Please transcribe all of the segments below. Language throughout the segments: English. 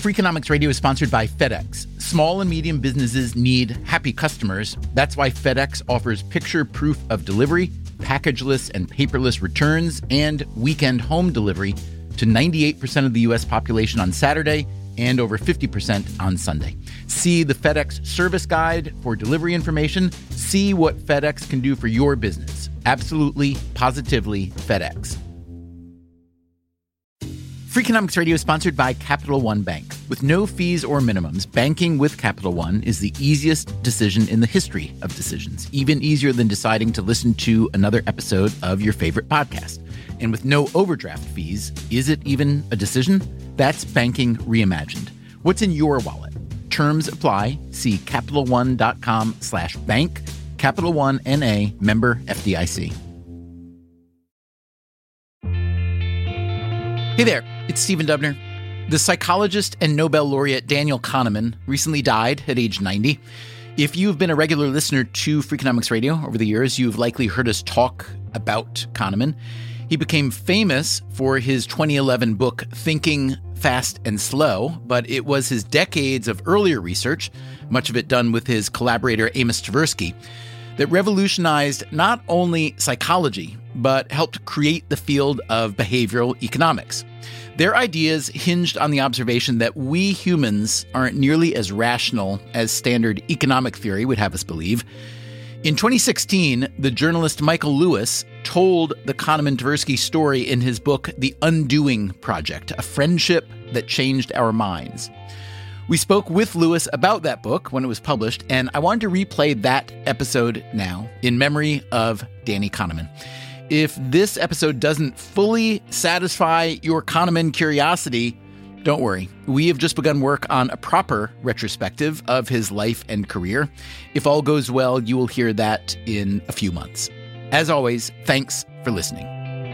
Freakonomics Radio is sponsored by FedEx. Small and medium businesses need happy customers. That's why FedEx offers picture proof of delivery, packageless and paperless returns, and weekend home delivery to 98% of the U.S. population on Saturday and over 50% on Sunday. See the FedEx service guide for delivery information. See what FedEx can do for your business. Absolutely, positively FedEx. Freakonomics Radio is sponsored by Capital One Bank. With no fees or minimums, banking with Capital One is the easiest decision in the history of decisions, even easier than deciding to listen to another episode of your favorite podcast. And with no overdraft fees, is it even a decision? That's banking reimagined. What's in your wallet? Terms apply. See CapitalOne.com/bank. Capital One N.A. member FDIC. Hey there, it's Stephen Dubner. The psychologist and Nobel laureate Daniel Kahneman recently died at age 90. If you've been a regular listener to Freakonomics Radio over the years, you've likely heard us talk about Kahneman. He became famous for his 2011 book, Thinking Fast and Slow, but it was his decades of earlier research, much of it done with his collaborator Amos Tversky, that revolutionized not only psychology, but helped create the field of behavioral economics. Their ideas hinged on the observation that we humans aren't nearly as rational as standard economic theory would have us believe. In 2016, the journalist Michael Lewis told the Kahneman-Tversky story in his book, The Undoing Project, a friendship that changed our minds. We spoke with Lewis about that book when it was published, and I wanted to replay that episode now in memory of Danny Kahneman. If this episode doesn't fully satisfy your Kahneman curiosity, don't worry. We have just begun work on a proper retrospective of his life and career. If all goes well, you will hear that in a few months. As always, thanks for listening.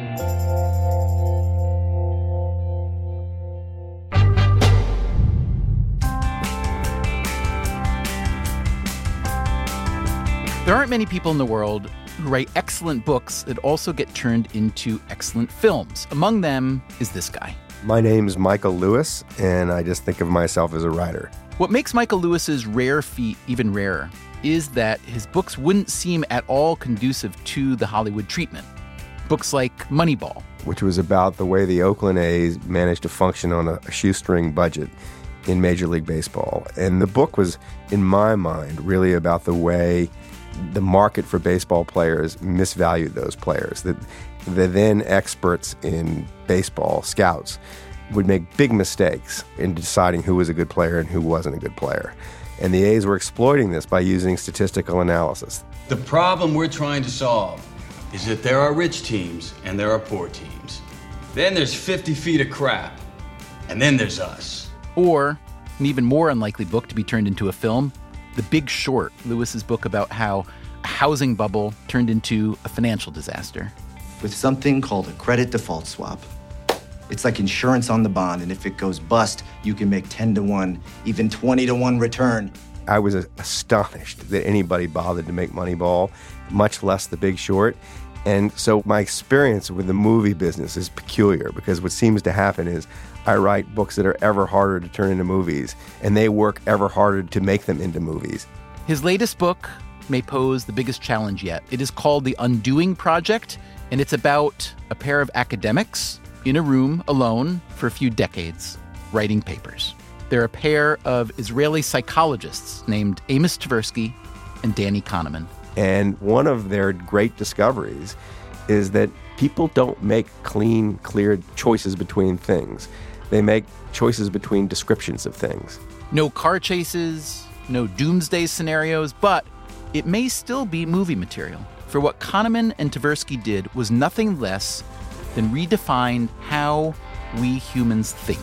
There aren't many people in the world who write excellent books that also get turned into excellent films. Among them is this guy. My name's Michael Lewis, and I just think of myself as a writer. What makes Michael Lewis's rare feat even rarer is that his books wouldn't seem at all conducive to the Hollywood treatment. Books like Moneyball, which was about the way the Oakland A's managed to function on a shoestring budget in Major League Baseball. And the book was, in my mind, really about the way the market for baseball players misvalued those players. That the then experts in baseball, scouts, would make big mistakes in deciding who was a good player and who wasn't a good player. And the A's were exploiting this by using statistical analysis. The problem we're trying to solve is that there are rich teams and there are poor teams. Then there's 50 feet of crap. And then there's us. Or, an even more unlikely book to be turned into a film, The Big Short, Lewis's book about how a housing bubble turned into a financial disaster. With something called a credit default swap. It's like insurance on the bond, and if it goes bust, you can make 10-to-1, even 20-to-1 return. I was astonished that anybody bothered to make Moneyball, much less The Big Short. And so my experience with the movie business is peculiar, because what seems to happen is I write books that are ever harder to turn into movies, and they work ever harder to make them into movies. His latest book may pose the biggest challenge yet. It is called The Undoing Project, and it's about a pair of academics in a room alone for a few decades, writing papers. They're a pair of Israeli psychologists named Amos Tversky and Danny Kahneman. And one of their great discoveries is that people don't make clean, clear choices between things. They make choices between descriptions of things. No car chases, no doomsday scenarios, but it may still be movie material. For what Kahneman and Tversky did was nothing less than redefined how we humans think.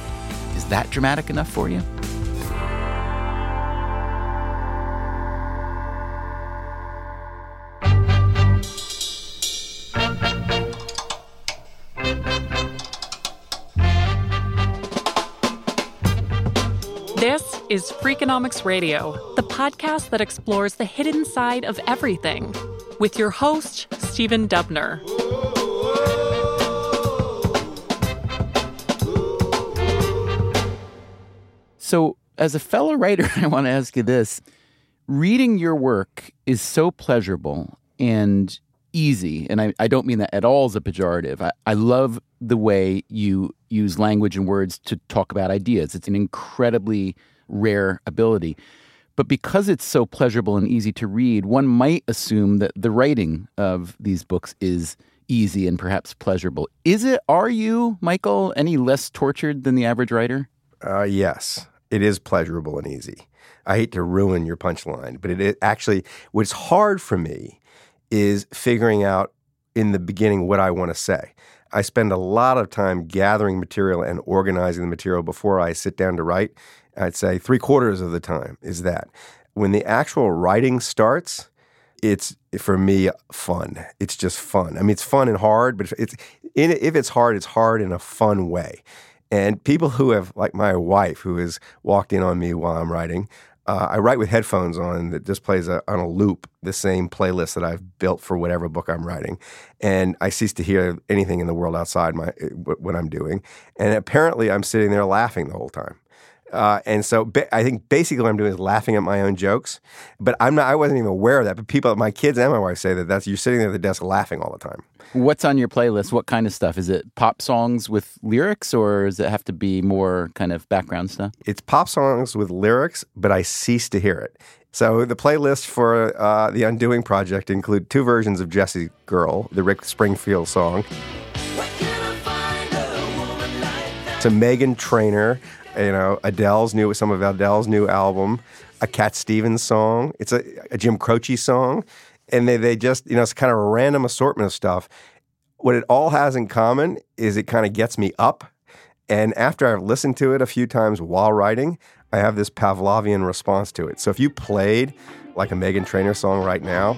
Is that dramatic enough for you? This is Freakonomics Radio, the podcast that explores the hidden side of everything, with your host, Stephen Dubner. So as a fellow writer, I want to ask you this. Reading your work is so pleasurable and easy, and I don't mean that at all as a pejorative. I love the way you use language and words to talk about ideas. It's an incredibly rare ability. But because it's so pleasurable and easy to read, one might assume that the writing of these books is easy and perhaps pleasurable. Are you, Michael, any less tortured than the average writer? Yes, it is pleasurable and easy. I hate to ruin your punchline, but it actually, what's hard for me is figuring out in the beginning what I want to say. I spend a lot of time gathering material and organizing the material before I sit down to write. I'd say 3/4 of the time is that. When the actual writing starts, it's, for me, fun. It's just fun. I mean, it's fun and hard, but if it's hard in a fun way. And people who have, like my wife, who has walked in on me while I'm writing, I write with headphones on that just plays on a loop the same playlist that I've built for whatever book I'm writing. And I cease to hear anything in the world outside what I'm doing. And apparently I'm sitting there laughing the whole time. And so I think basically what I'm doing is laughing at my own jokes. But I wasn't even aware of that. But my kids and my wife say that you're sitting there at the desk laughing all the time. What's on your playlist? What kind of stuff? Is it pop songs with lyrics, or does it have to be more kind of background stuff? It's pop songs with lyrics, but I cease to hear it. So the playlist for the Undoing Project include 2 versions of Jessie Girl, the Rick Springfield song. To Meghan Trainor, some of Adele's new album, a Cat Stevens song. It's a Jim Croce song. And they just, it's kind of a random assortment of stuff. What it all has in common is it kind of gets me up. And after I've listened to it a few times while writing, I have this Pavlovian response to it. So if you played like a Meghan Trainor song right now,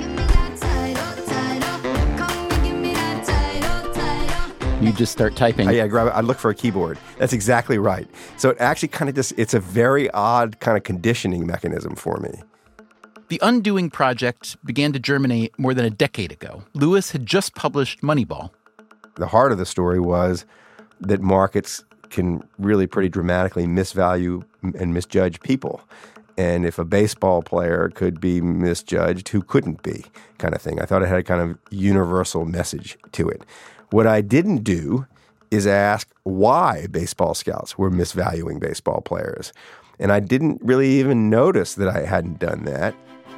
you just start typing. Yeah, I look for a keyboard. That's exactly right. So it actually kind of it's a very odd kind of conditioning mechanism for me. The Undoing Project began to germinate more than a decade ago. Lewis had just published Moneyball. The heart of the story was that markets can really pretty dramatically misvalue and misjudge people. And if a baseball player could be misjudged, who couldn't be, kind of thing. I thought it had a kind of universal message to it. What I didn't do is ask why baseball scouts were misvaluing baseball players. And I didn't really even notice that I hadn't done that.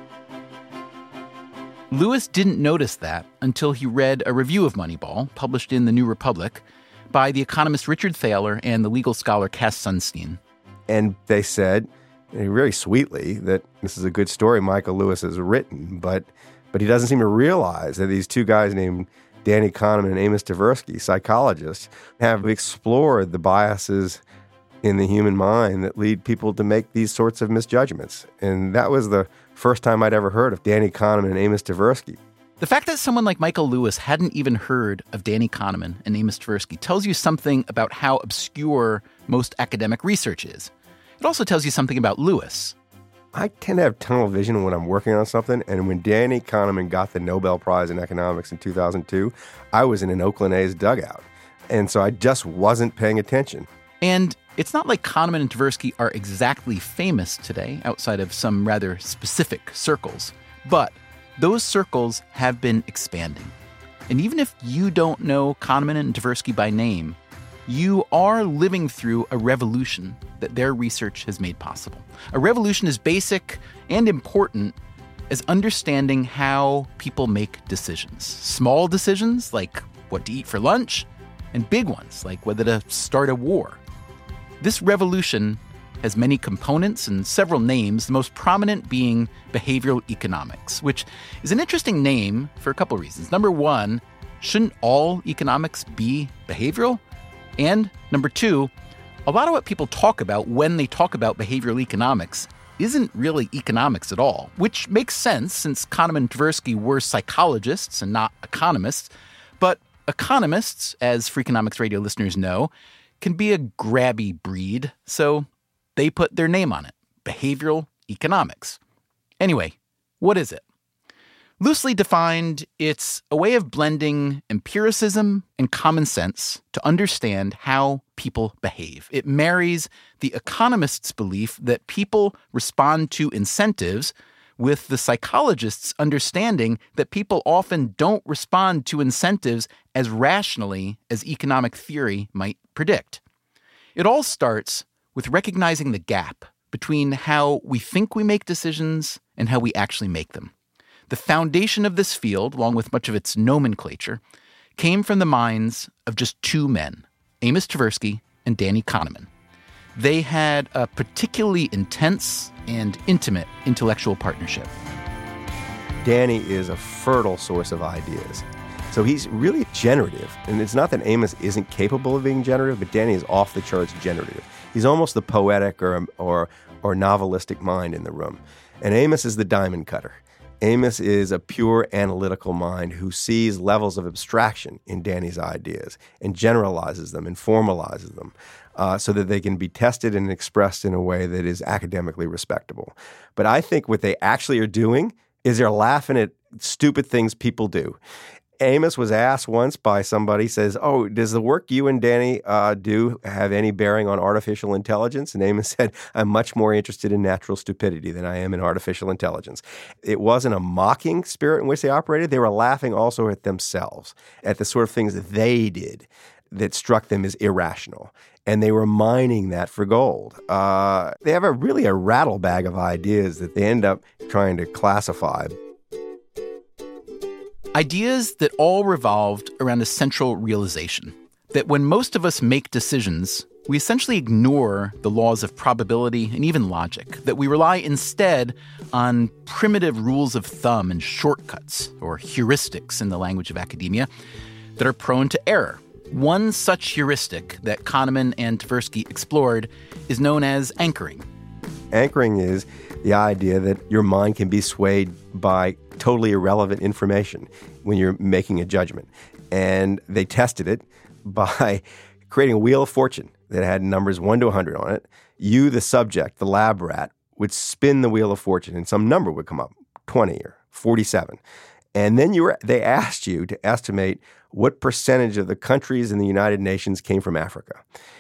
Lewis didn't notice that until he read a review of Moneyball, published in The New Republic, by the economist Richard Thaler and the legal scholar Cass Sunstein. And they said, very sweetly, that this is a good story Michael Lewis has written, but he doesn't seem to realize that these 2 guys named Danny Kahneman and Amos Tversky, psychologists, have explored the biases in the human mind that lead people to make these sorts of misjudgments. And that was the first time I'd ever heard of Danny Kahneman and Amos Tversky. The fact that someone like Michael Lewis hadn't even heard of Danny Kahneman and Amos Tversky tells you something about how obscure most academic research is. It also tells you something about Lewis. I tend to have tunnel vision when I'm working on something, and when Danny Kahneman got the Nobel Prize in Economics in 2002, I was in an Oakland A's dugout, and so I just wasn't paying attention. And it's not like Kahneman and Tversky are exactly famous today, outside of some rather specific circles, but those circles have been expanding. And even if you don't know Kahneman and Tversky by name, you are living through a revolution that their research has made possible. A revolution as basic and important as understanding how people make decisions. Small decisions like what to eat for lunch, and big ones like whether to start a war. This revolution has many components and several names, the most prominent being behavioral economics, which is an interesting name for a couple reasons. Number one, shouldn't all economics be behavioral? And number two, a lot of what people talk about when they talk about behavioral economics isn't really economics at all, which makes sense since Kahneman and Tversky were psychologists and not economists. But economists, as Freakonomics Radio listeners know, can be a grabby breed, so they put their name on it, behavioral economics. Anyway, what is it? Loosely defined, it's a way of blending empiricism and common sense to understand how people behave. It marries the economist's belief that people respond to incentives with the psychologist's understanding that people often don't respond to incentives as rationally as economic theory might predict. It all starts with recognizing the gap between how we think we make decisions and how we actually make them. The foundation of this field, along with much of its nomenclature, came from the minds of just two men, Amos Tversky and Danny Kahneman. They had a particularly intense and intimate intellectual partnership. Danny is a fertile source of ideas. So he's really generative. And it's not that Amos isn't capable of being generative, but Danny is off the charts generative. He's almost the poetic or novelistic mind in the room. And Amos is the diamond cutter. Amos is a pure analytical mind who sees levels of abstraction in Danny's ideas and generalizes them and formalizes them so that they can be tested and expressed in a way that is academically respectable. But I think what they actually are doing is they're laughing at stupid things people do. Amos was asked once by somebody, says, "Oh, does the work you and Danny do have any bearing on artificial intelligence?" And Amos said, "I'm much more interested in natural stupidity than I am in artificial intelligence." It wasn't a mocking spirit in which they operated. They were laughing also at themselves, at the sort of things that they did that struck them as irrational. And they were mining that for gold. They have a rattle bag of ideas that they end up trying to classify. Ideas that all revolved around a central realization, that when most of us make decisions, we essentially ignore the laws of probability and even logic, that we rely instead on primitive rules of thumb and shortcuts, or heuristics in the language of academia, that are prone to error. One such heuristic that Kahneman and Tversky explored is known as anchoring. Anchoring is the idea that your mind can be swayed by totally irrelevant information when you're making a judgment. And they tested it by creating a wheel of fortune that had numbers 1 to 100 on it. You, the subject, the lab rat, would spin the wheel of fortune and some number would come up, 20 or 47. And then they asked you to estimate what percentage of the countries in the United Nations came from Africa.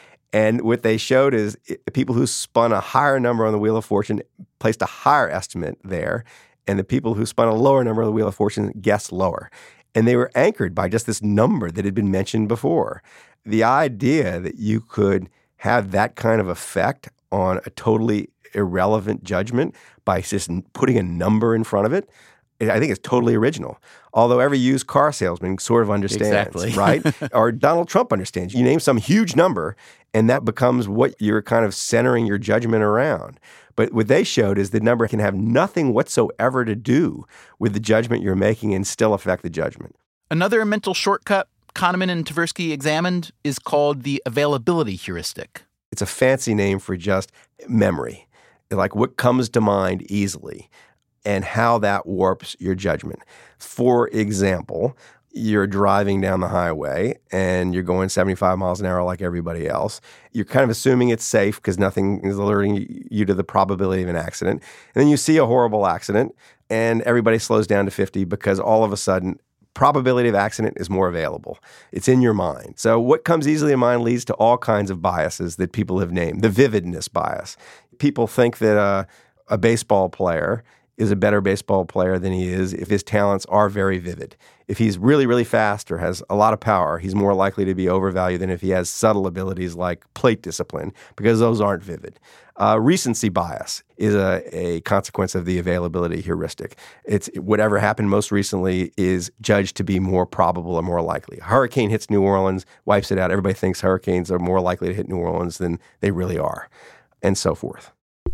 And what they showed is people who spun a higher number on the Wheel of Fortune placed a higher estimate there, and the people who spun a lower number on the Wheel of Fortune guessed lower. And they were anchored by just this number that had been mentioned before. The idea that you could have that kind of effect on a totally irrelevant judgment by just putting a number in front of it, I think it's totally original. Although every used car salesman sort of understands, exactly. Right? Or Donald Trump understands. You name some huge number, and that becomes what you're kind of centering your judgment around. But what they showed is the number can have nothing whatsoever to do with the judgment you're making and still affect the judgment. Another mental shortcut Kahneman and Tversky examined is called the availability heuristic. It's a fancy name for just memory, like what comes to mind easily, and how that warps your judgment. For example, you're driving down the highway and you're going 75 miles an hour like everybody else. You're kind of assuming it's safe because nothing is alerting you to the probability of an accident. And then you see a horrible accident and everybody slows down to 50 because all of a sudden probability of accident is more available. It's in your mind. So what comes easily in mind leads to all kinds of biases that people have named. The vividness bias. People think that a baseball player is a better baseball player than he is if his talents are very vivid. If he's really, really fast or has a lot of power, he's more likely to be overvalued than if he has subtle abilities like plate discipline, because those aren't vivid. Recency bias is a consequence of the availability heuristic. It's whatever happened most recently is judged to be more probable or more likely. A hurricane hits New Orleans, wipes it out. Everybody thinks hurricanes are more likely to hit New Orleans than they really are, and so forth.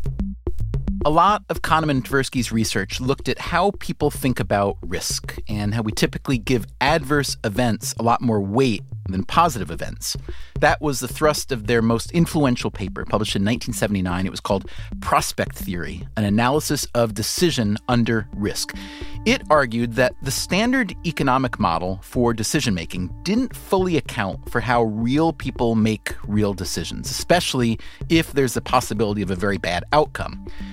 A lot of Kahneman and Tversky's research looked at how people think about risk and how we typically give adverse events a lot more weight than positive events. That was the thrust of their most influential paper, published in 1979. It was called Prospect Theory, an analysis of decision under risk. It argued that the standard economic model for decision-making didn't fully account for how real people make real decisions, especially if there's a possibility of a very bad outcome.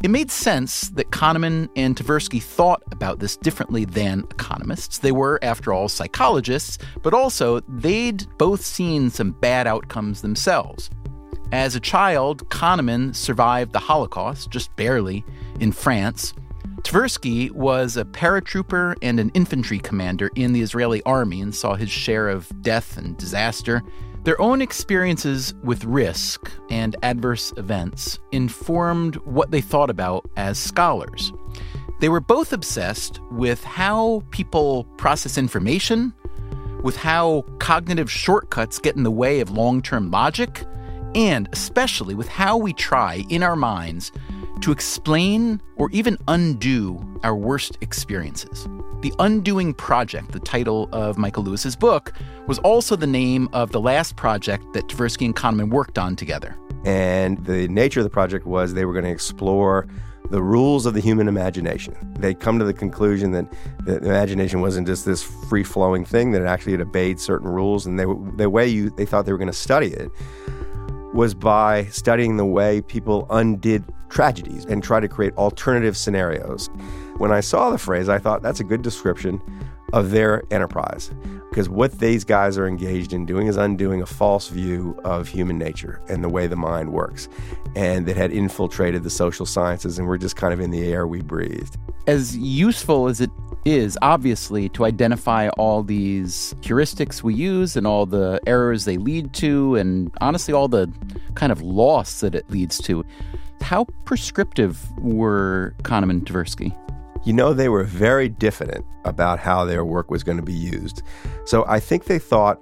It made sense that Kahneman and Tversky thought about this differently than economists. They were, after all, psychologists, but also they'd both seen some bad outcomes themselves. As a child, Kahneman survived the Holocaust, just barely, in France. Tversky was a paratrooper and an infantry commander in the Israeli army and saw his share of death and disaster. Their own experiences with risk and adverse events informed what they thought about as scholars. They were both obsessed with how people process information, with how cognitive shortcuts get in the way of long-term logic, and especially with how we try, in our minds, to explain or even undo our worst experiences. The Undoing Project, the title of Michael Lewis's book, was also the name of the last project that Tversky and Kahneman worked on together. And the nature of the project was they were going to explore the rules of the human imagination. They'd come to the conclusion that the imagination wasn't just this free-flowing thing, that it actually had obeyed certain rules, and the way they thought they were going to study it was by studying the way people undid tragedies and try to create alternative scenarios. When I saw the phrase, I thought that's a good description of their enterprise, because what these guys are engaged in doing is undoing a false view of human nature and the way the mind works, and that had infiltrated the social sciences and were just kind of in the air we breathed. As useful as it is, obviously, to identify all these heuristics we use and all the errors they lead to, and honestly, all the kind of loss that it leads to, how prescriptive were Kahneman and Tversky? You know, they were very diffident about how their work was going to be used. So I think they thought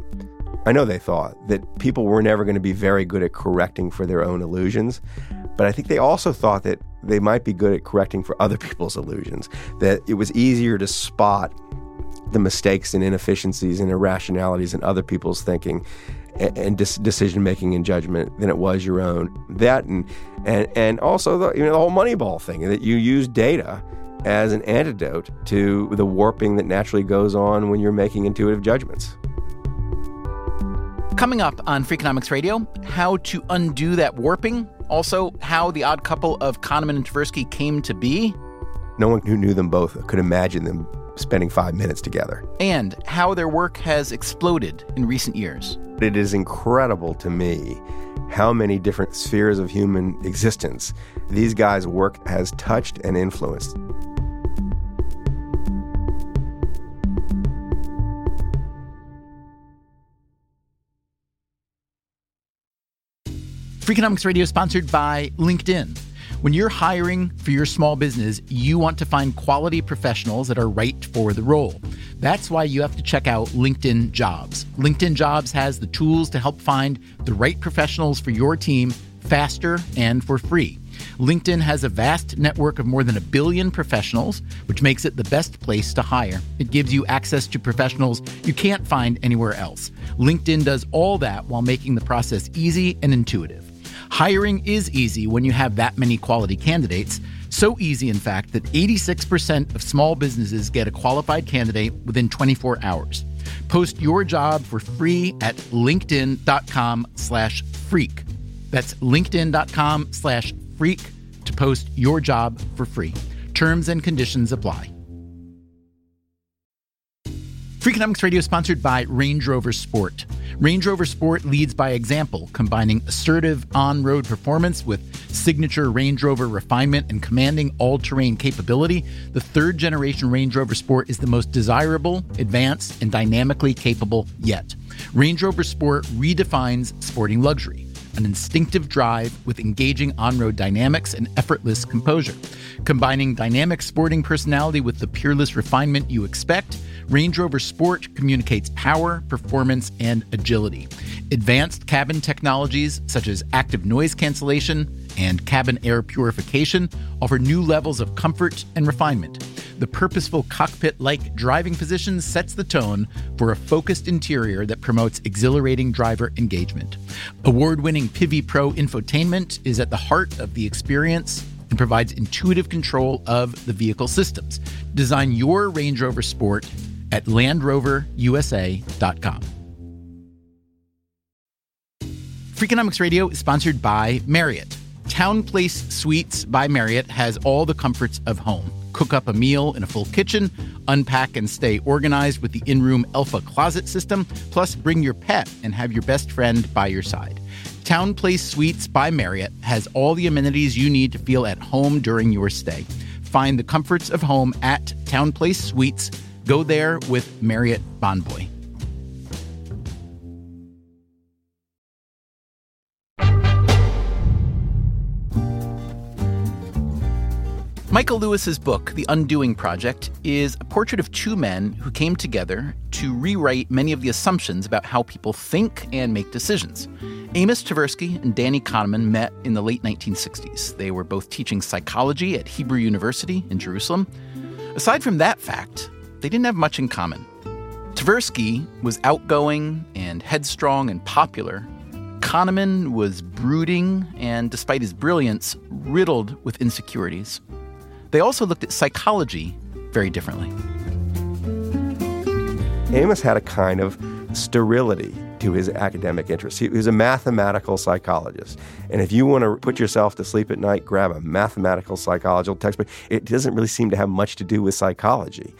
that people were never going to be very good at correcting for their own illusions. But I think they also thought that they might be good at correcting for other people's illusions, that it was easier to spot the mistakes and inefficiencies and irrationalities in other people's thinking and decision-making and judgment than it was your own. That and also the whole Moneyball thing, that you use data as an antidote to the warping that naturally goes on when you're making intuitive judgments. Coming up on Freakonomics Radio, how to undo that warping, also how the odd couple of Kahneman and Tversky came to be. No one who knew them both could imagine them spending 5 minutes together. And how their work has exploded in recent years. It is incredible to me how many different spheres of human existence these guys' work has touched and influenced. Freakonomics Radio is sponsored by LinkedIn. When you're hiring for your small business, you want to find quality professionals that are right for the role. That's why you have to check out LinkedIn Jobs. LinkedIn Jobs has the tools to help find the right professionals for your team faster and for free. LinkedIn has a vast network of more than 1 billion professionals, which makes it the best place to hire. It gives you access to professionals you can't find anywhere else. LinkedIn does all that while making the process easy and intuitive. Hiring is easy when you have that many quality candidates. So easy, in fact, that 86% of small businesses get a qualified candidate within 24 hours. Post your job for free at linkedin.com/freak. That's linkedin.com/freak to post your job for free. Terms and conditions apply. Freakonomics Radio is sponsored by Range Rover Sport. Range Rover Sport leads by example, combining assertive on-road performance with signature Range Rover refinement and commanding all-terrain capability. The third-generation Range Rover Sport is the most desirable, advanced, and dynamically capable yet. Range Rover Sport redefines sporting luxury, an instinctive drive with engaging on-road dynamics and effortless composure. Combining dynamic sporting personality with the peerless refinement you expect, Range Rover Sport communicates power, performance, and agility. Advanced cabin technologies such as active noise cancellation and cabin air purification offer new levels of comfort and refinement. The purposeful cockpit-like driving position sets the tone for a focused interior that promotes exhilarating driver engagement. Award-winning Pivi Pro infotainment is at the heart of the experience and provides intuitive control of the vehicle systems. Design your Range Rover Sport at LandRoverUSA.com. Freakonomics Radio is sponsored by Marriott. TownePlace Suites by Marriott has all the comforts of home. Cook up a meal in a full kitchen, unpack and stay organized with the in-room Elfa closet system, plus bring your pet and have your best friend by your side. TownePlace Suites by Marriott has all the amenities you need to feel at home during your stay. Find the comforts of home at TownePlace Suites. Go there with Marriott Bonvoy. Michael Lewis's book, The Undoing Project, is a portrait of two men who came together to rewrite many of the assumptions about how people think and make decisions. Amos Tversky and Danny Kahneman met in the late 1960s. They were both teaching psychology at Hebrew University in Jerusalem. Aside from that fact, they didn't have much in common. Tversky was outgoing and headstrong and popular. Kahneman was brooding and, despite his brilliance, riddled with insecurities. They also looked at psychology very differently. Amos had a kind of sterility to his academic interests. He was a mathematical psychologist. And if you want to put yourself to sleep at night, grab a mathematical psychological textbook. It doesn't really seem to have much to do with psychology.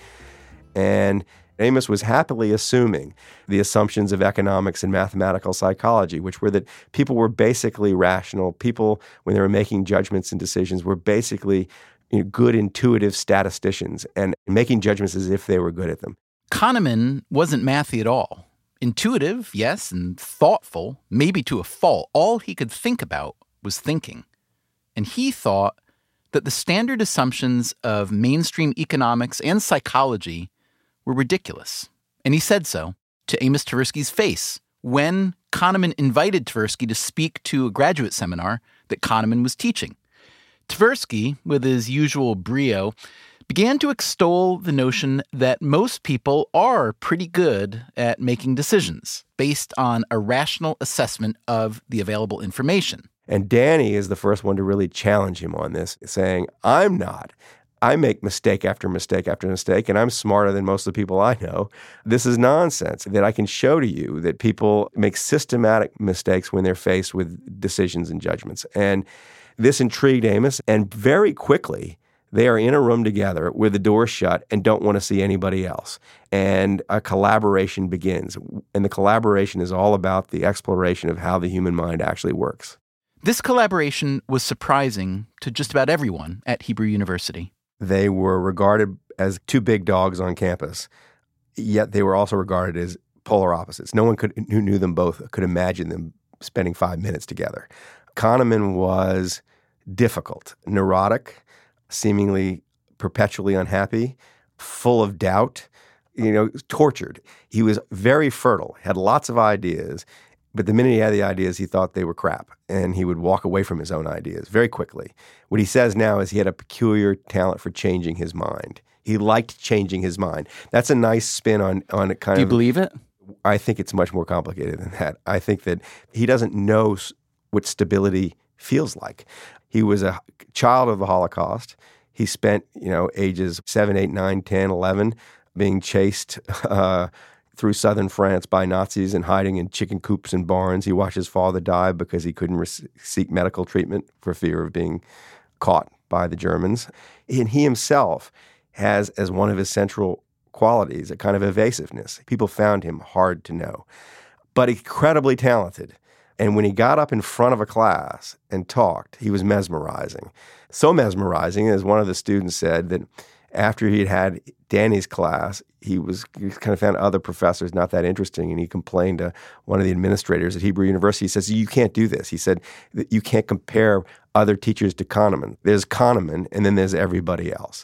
And Amos was happily assuming the assumptions of economics and mathematical psychology, which were that people were basically rational. People, when they were making judgments and decisions, were basically good intuitive statisticians and making judgments as if they were good at them. Kahneman wasn't mathy at all. Intuitive, yes, and thoughtful, maybe to a fault. All he could think about was thinking. And he thought that the standard assumptions of mainstream economics and psychology were ridiculous. And he said so to Amos Tversky's face when Kahneman invited Tversky to speak to a graduate seminar that Kahneman was teaching. Tversky, with his usual brio, began to extol the notion that most people are pretty good at making decisions based on a rational assessment of the available information. And Danny is the first one to really challenge him on this, saying, I'm not. I make mistake after mistake after mistake, and I'm smarter than most of the people I know. This is nonsense that I can show to you that people make systematic mistakes when they're faced with decisions and judgments. And this intrigued Amos, and very quickly, they are in a room together with the door shut and don't want to see anybody else. And a collaboration begins. And the collaboration is all about the exploration of how the human mind actually works. This collaboration was surprising to just about everyone at Hebrew University. They were regarded as two big dogs on campus, yet they were also regarded as polar opposites. No one who knew them both could imagine them spending 5 minutes together. Kahneman was difficult, neurotic, seemingly perpetually unhappy, full of doubt, tortured. He was very fertile, had lots of ideas, but the minute he had the ideas, he thought they were crap, and he would walk away from his own ideas very quickly. What he says now is he had a peculiar talent for changing his mind. He liked changing his mind. That's a nice spin on a kind of... Do you believe it? I think it's much more complicated than that. I think that he doesn't know what stability feels like. He was a child of the Holocaust. He spent, ages 7, 8, 9, 10, 11 being chased through southern France by Nazis and hiding in chicken coops and barns. He watched his father die because he couldn't seek medical treatment for fear of being caught by the Germans. And he himself has, as one of his central qualities, a kind of evasiveness. People found him hard to know, but incredibly talented. And when he got up in front of a class and talked, he was mesmerizing. So mesmerizing, as one of the students said, that after he had Danny's class, he kind of found other professors not that interesting, and he complained to one of the administrators at Hebrew University. He says, you can't do this. He said, that you can't compare other teachers to Kahneman. There's Kahneman, and then there's everybody else.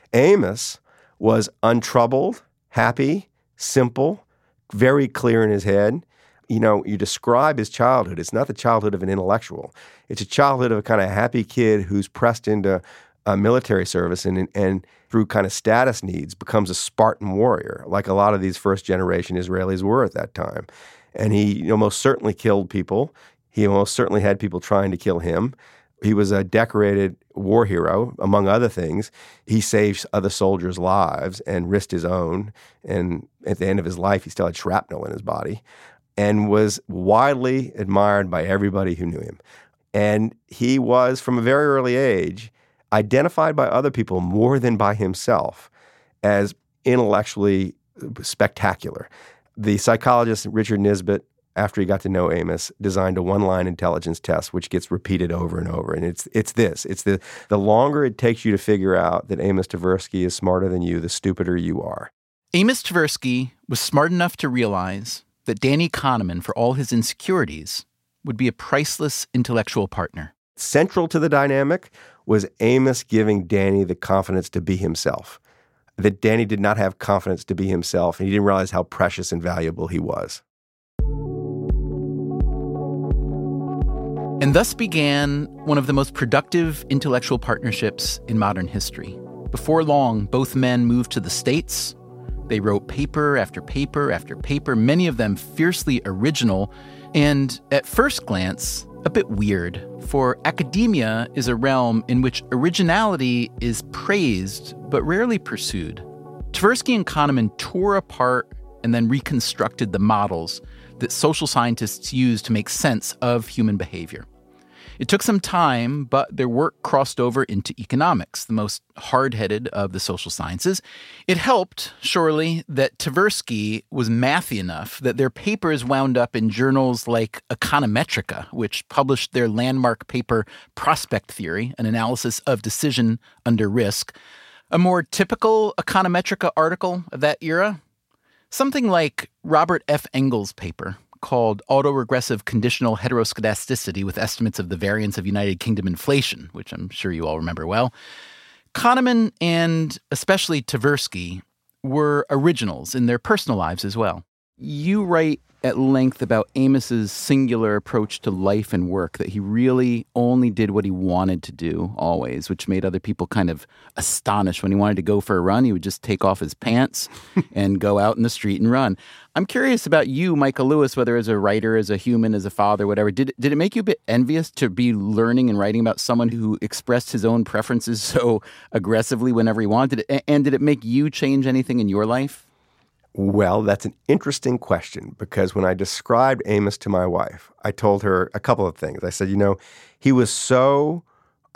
Amos was untroubled, happy, simple, very clear in his head. You describe his childhood. It's not the childhood of an intellectual. It's a childhood of a kind of happy kid who's pressed into military service and through kind of status needs becomes a Spartan warrior, like a lot of these first-generation Israelis were at that time. And he most certainly killed people. He most certainly had people trying to kill him. He was a decorated war hero, among other things. He saved other soldiers' lives and risked his own. And at the end of his life, he still had shrapnel in his body, and was widely admired by everybody who knew him. And he was, from a very early age, identified by other people more than by himself as intellectually spectacular. The psychologist Richard Nisbett, after he got to know Amos, designed a one-line intelligence test which gets repeated over and over. And it's the longer it takes you to figure out that Amos Tversky is smarter than you, the stupider you are. Amos Tversky was smart enough to realize that Danny Kahneman, for all his insecurities, would be a priceless intellectual partner. Central to the dynamic was Amos giving Danny the confidence to be himself. That Danny did not have confidence to be himself, and he didn't realize how precious and valuable he was. And thus began one of the most productive intellectual partnerships in modern history. Before long, both men moved to the States. They wrote paper after paper after paper, many of them fiercely original, and at first glance, a bit weird, for academia is a realm in which originality is praised but rarely pursued. Tversky and Kahneman tore apart and then reconstructed the models that social scientists use to make sense of human behavior. It took some time, but their work crossed over into economics, the most hard-headed of the social sciences. It helped, surely, that Tversky was mathy enough that their papers wound up in journals like Econometrica, which published their landmark paper Prospect Theory, an analysis of decision under risk. A more typical Econometrica article of that era? Something like Robert F. Engel's paper, called Autoregressive Conditional Heteroscedasticity with Estimates of the Variance of United Kingdom Inflation, which I'm sure you all remember well. Kahneman and especially Tversky were originals in their personal lives as well. You write at length about Amos's singular approach to life and work, that he really only did what he wanted to do always, which made other people kind of astonished. When he wanted to go for a run, he would just take off his pants and go out in the street and run. I'm curious about you, Michael Lewis, whether as a writer, as a human, as a father, whatever. Did it make you a bit envious to be learning and writing about someone who expressed his own preferences so aggressively whenever he wanted? And did it make you change anything in your life? Well, that's an interesting question, because when I described Amos to my wife, I told her a couple of things. I said, he was so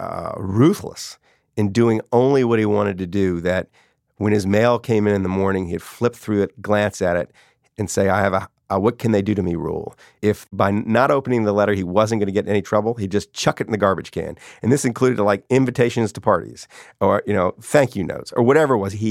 ruthless in doing only what he wanted to do that when his mail came in the morning, he'd flip through it, glance at it, and say, I have a what can they do to me rule. If by not opening the letter he wasn't going to get in any trouble, he'd just chuck it in the garbage can. And this included like invitations to parties or, thank you notes or whatever it was. He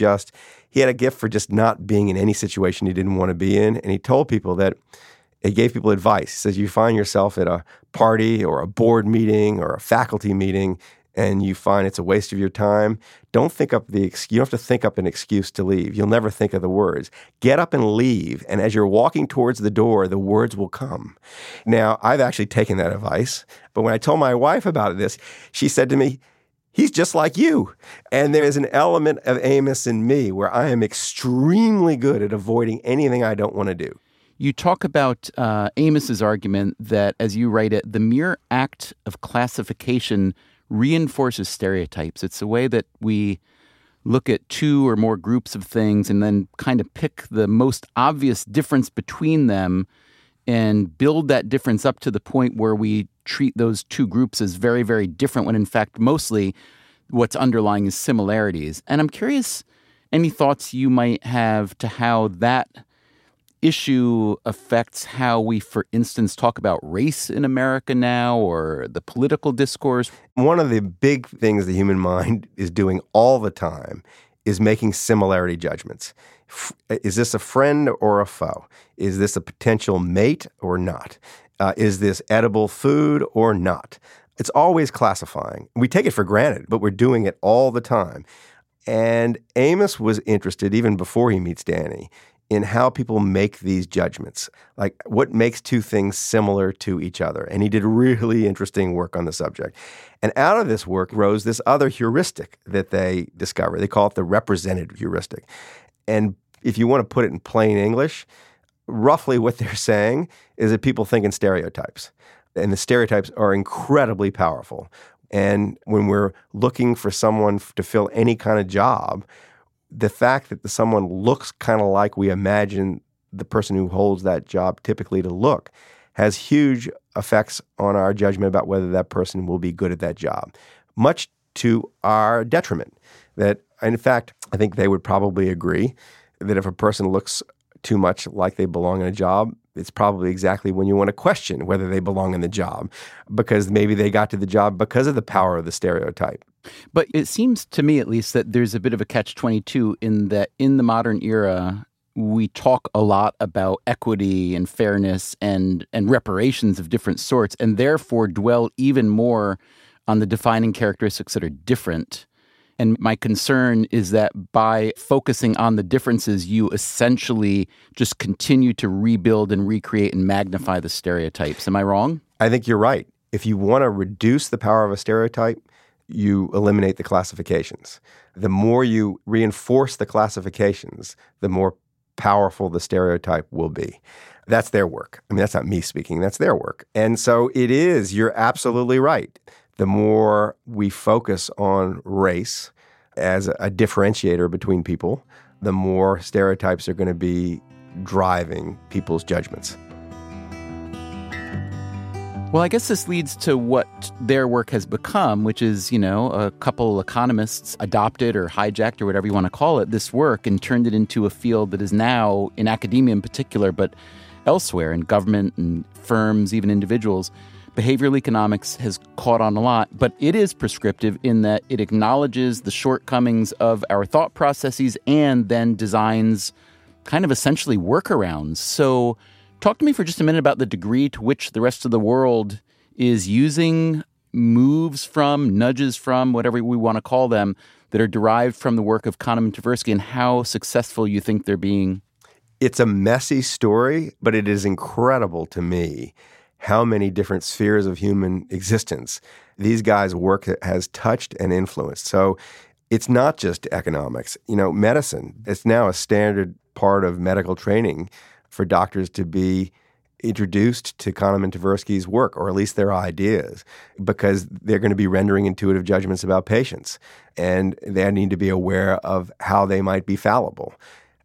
had a gift for just not being in any situation he didn't want to be in. And he told people that he gave people advice. He says, you find yourself at a party or a board meeting or a faculty meeting and you find it's a waste of your time, you don't have to think up an excuse to leave. You'll never think of the words. Get up and leave, and as you're walking towards the door, the words will come. Now, I've actually taken that advice, but when I told my wife about this, she said to me, he's just like you. And there is an element of Amos in me where I am extremely good at avoiding anything I don't want to do. You talk about Amos's argument that, as you write it, the mere act of classification reinforces stereotypes. It's a way that we look at two or more groups of things and then kind of pick the most obvious difference between them and build that difference up to the point where we treat those two groups as very, very different when in fact mostly what's underlying is similarities. And I'm curious, any thoughts you might have to how that issue affects how we, for instance, talk about race in America now or the political discourse? One of the big things the human mind is doing all the time is making similarity judgments. Is this a friend or a foe? Is this a potential mate or not? Is this edible food or not? It's always classifying. We take it for granted, but we're doing it all the time. And Amos was interested, even before he meets Danny, in how people make these judgments, like what makes two things similar to each other. And he did really interesting work on the subject. And out of this work rose this other heuristic that they discovered. They call it the representative heuristic. And if you want to put it in plain English, roughly what they're saying is that people think in stereotypes. And the stereotypes are incredibly powerful. And when we're looking for someone to fill any kind of job, the fact that someone looks kind of like we imagine the person who holds that job typically to look has huge effects on our judgment about whether that person will be good at that job, much to our detriment. That, in fact, I think they would probably agree that if a person looks too much like they belong in a job, it's probably exactly when you want to question whether they belong in the job, because maybe they got to the job because of the power of the stereotype. But it seems to me, at least, that there's a bit of a catch-22 in that in the modern era, we talk a lot about equity and fairness and reparations of different sorts, and therefore dwell even more on the defining characteristics that are different. And my concern is that by focusing on the differences, you essentially just continue to rebuild and recreate and magnify the stereotypes. Am I wrong? I think you're right. If you want to reduce the power of a stereotype, you eliminate the classifications. The more you reinforce the classifications, the more powerful the stereotype will be. That's their work. I mean, that's not me speaking. That's their work. And so it is, you're absolutely right. The more we focus on race as a differentiator between people, the more stereotypes are going to be driving people's judgments. Well, I guess this leads to what their work has become, which is, a couple economists adopted or hijacked or whatever you want to call it, this work and turned it into a field that is now, in academia in particular, but elsewhere in government and firms, even individuals. Behavioral economics has caught on a lot, but it is prescriptive in that it acknowledges the shortcomings of our thought processes and then designs kind of essentially workarounds. So talk to me for just a minute about the degree to which the rest of the world is using moves from, nudges from, whatever we want to call them, that are derived from the work of Kahneman and Tversky, and how successful you think they're being. It's a messy story, but it is incredible to me how many different spheres of human existence these guys' work has touched and influenced. So it's not just economics. Medicine, it's now a standard part of medical training for doctors to be introduced to Kahneman and Tversky's work, or at least their ideas, because they're going to be rendering intuitive judgments about patients, and they need to be aware of how they might be fallible.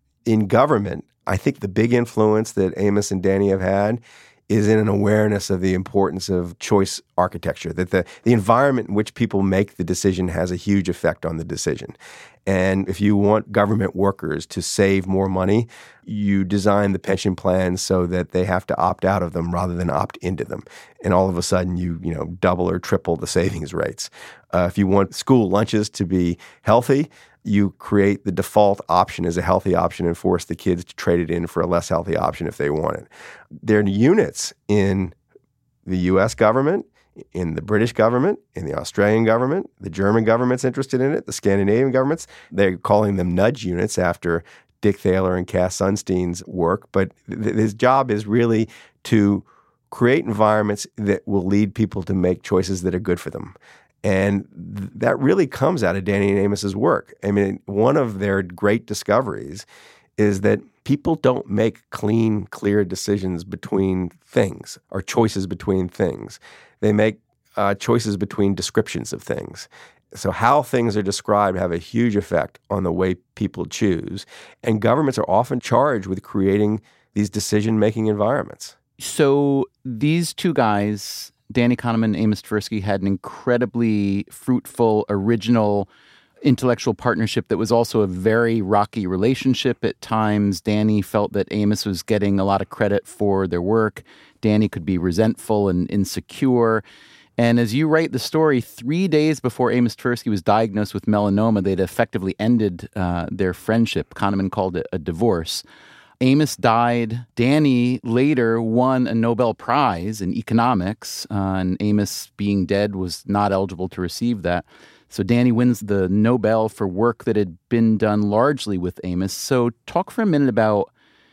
In government, I think the big influence that Amos and Danny have had is in an awareness of the importance of choice architecture, that the environment in which people make the decision has a huge effect on the decision. And if you want government workers to save more money, you design the pension plans so that they have to opt out of them rather than opt into them. And all of a sudden, you double or triple the savings rates. If you want school lunches to be healthy, you create the default option as a healthy option and force the kids to trade it in for a less healthy option if they want it. There are units in the U.S. government, in the British government, in the Australian government, the German government's interested in it, the Scandinavian governments. They're calling them nudge units after Dick Thaler and Cass Sunstein's work. But his job is really to create environments that will lead people to make choices that are good for them. And that really comes out of Danny and Amos's work. I mean, one of their great discoveries is that people don't make clean, clear decisions between things or choices between things. They make choices between descriptions of things. So how things are described have a huge effect on the way people choose. And governments are often charged with creating these decision-making environments. So these two guys, Danny Kahneman and Amos Tversky, had an incredibly fruitful, original intellectual partnership that was also a very rocky relationship at times. Danny felt that Amos was getting a lot of credit for their work. Danny could be resentful and insecure. And as you write the story, 3 days before Amos Tversky was diagnosed with melanoma, they'd effectively ended their friendship. Kahneman called it a divorce. Amos died. Danny later won a Nobel Prize in economics, and Amos, being dead, was not eligible to receive that. So Danny wins the Nobel for work that had been done largely with Amos. So talk for a minute about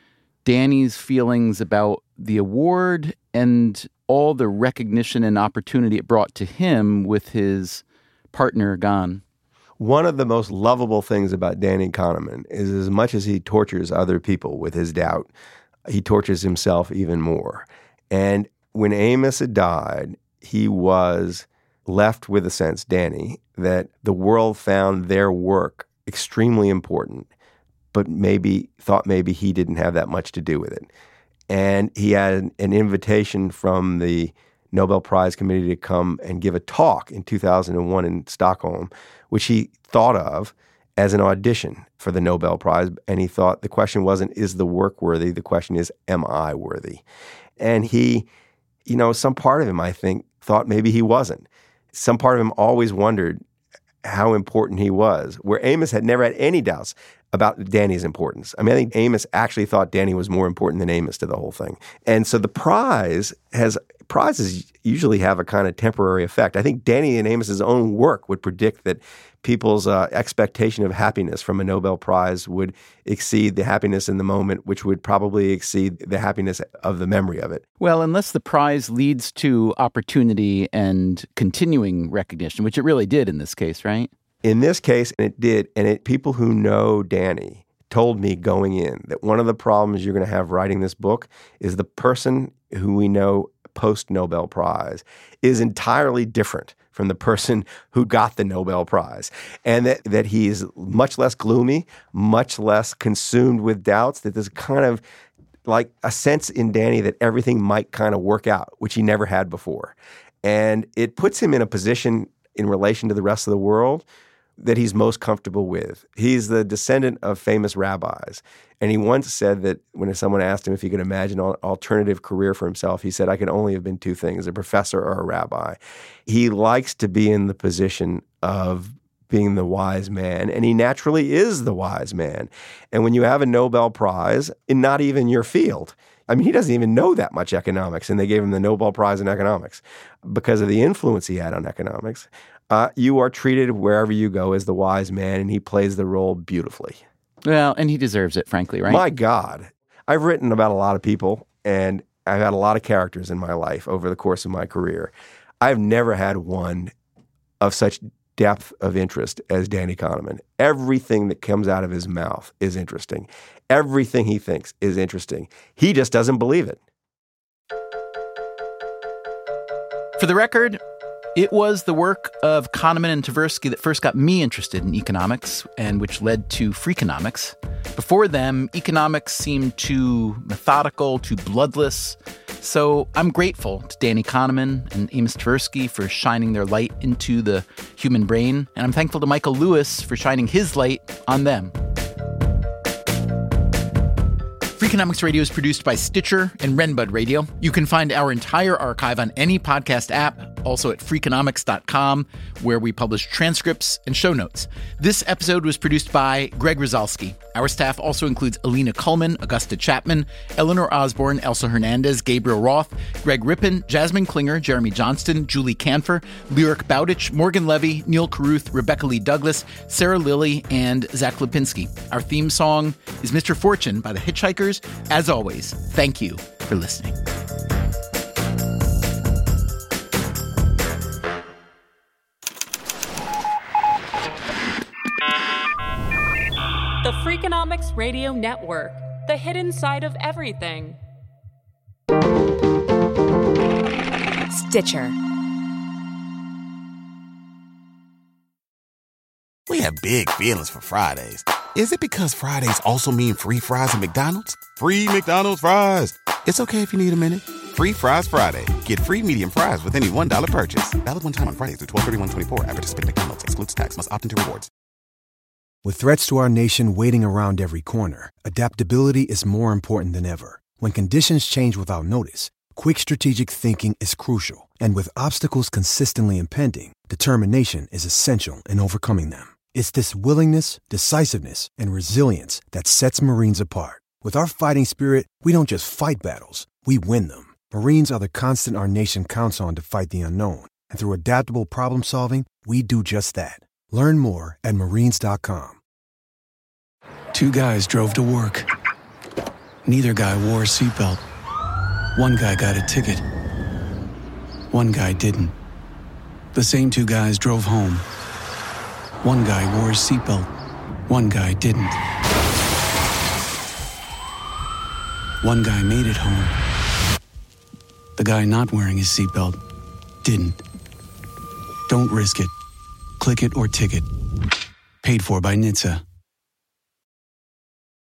Danny's feelings about the award and all the recognition and opportunity it brought to him with his partner gone. One of the most lovable things about Danny Kahneman is as much as he tortures other people with his doubt, he tortures himself even more. And when Amos had died, he was left with a sense, Danny, that the world found their work extremely important, but thought maybe he didn't have that much to do with it. And he had an invitation from the Nobel Prize Committee to come and give a talk in 2001 in Stockholm, which he thought of as an audition for the Nobel Prize. And he thought the question wasn't, is the work worthy? The question is, am I worthy? And he, some part of him, I think, thought maybe he wasn't. Some part of him always wondered how important he was, where Amos had never had any doubts about Danny's importance. I mean, I think Amos actually thought Danny was more important than Amos to the whole thing. And so the prizes usually have a kind of temporary effect. I think Danny and Amos's own work would predict that people's expectation of happiness from a Nobel Prize would exceed the happiness in the moment, which would probably exceed the happiness of the memory of it. Well, unless the prize leads to opportunity and continuing recognition, which it really did in this case, right? In this case, and it did, and people who know Danny told me going in that one of the problems you're going to have writing this book is the person who we know post-Nobel Prize is entirely different from the person who got the Nobel Prize, and that he is much less gloomy, much less consumed with doubts, that there's kind of like a sense in Danny that everything might kind of work out, which he never had before. And it puts him in a position in relation to the rest of the world that he's most comfortable with. He's the descendant of famous rabbis. And he once said that when someone asked him if he could imagine an alternative career for himself, he said, I could only have been two things, a professor or a rabbi. He likes to be in the position of being the wise man, and he naturally is the wise man. And when you have a Nobel Prize in not even your field, I mean, he doesn't even know that much economics, and they gave him the Nobel Prize in economics because of the influence he had on economics. You are treated wherever you go as the wise man, and he plays the role beautifully. Well, and he deserves it, frankly, right? My God. I've written about a lot of people, and I've had a lot of characters in my life over the course of my career. I've never had one of such depth of interest as Danny Kahneman. Everything that comes out of his mouth is interesting. Everything he thinks is interesting. He just doesn't believe it. For the record, it was the work of Kahneman and Tversky that first got me interested in economics, and which led to Freakonomics. Before them, economics seemed too methodical, too bloodless. So I'm grateful to Danny Kahneman and Amos Tversky for shining their light into the human brain, and I'm thankful to Michael Lewis for shining his light on them. Freakonomics Radio is produced by Stitcher and Renbud Radio. You can find our entire archive on any podcast app, also at Freakonomics.com, where we publish transcripts and show notes. This episode was produced by Greg Rosalsky. Our staff also includes Alina Kuhlman, Augusta Chapman, Eleanor Osborne, Elsa Hernandez, Gabriel Roth, Greg Rippin, Jasmine Klinger, Jeremy Johnston, Julie Canfer, Lyric Bowditch, Morgan Levy, Neil Carruth, Rebecca Lee Douglas, Sarah Lilly, and Zach Lipinski. Our theme song is Mr. Fortune by the Hitchhikers. As always, thank you for listening. The Freakonomics Radio Network, the hidden side of everything. Stitcher. We have big feelings for Fridays. Is it because Fridays also mean free fries at McDonald's? Free McDonald's fries. It's okay if you need a minute. Free Fries Friday. Get free medium fries with any $1 purchase. Valid one time on Fridays through 12/31/24 at participating McDonald's. Excludes tax. Must opt into rewards. With threats to our nation waiting around every corner, adaptability is more important than ever. When conditions change without notice, quick strategic thinking is crucial. And with obstacles consistently impending, determination is essential in overcoming them. It's this willingness, decisiveness, and resilience that sets Marines apart. With our fighting spirit, we don't just fight battles, we win them. Marines are the constant our nation counts on to fight the unknown. And through adaptable problem solving, we do just that. Learn more at Marines.com. Two guys drove to work. Neither guy wore a seatbelt. One guy got a ticket. One guy didn't. The same two guys drove home. One guy wore his seatbelt. One guy didn't. One guy made it home. The guy not wearing his seatbelt didn't. Don't risk it. Click it or ticket. Paid for by NHTSA.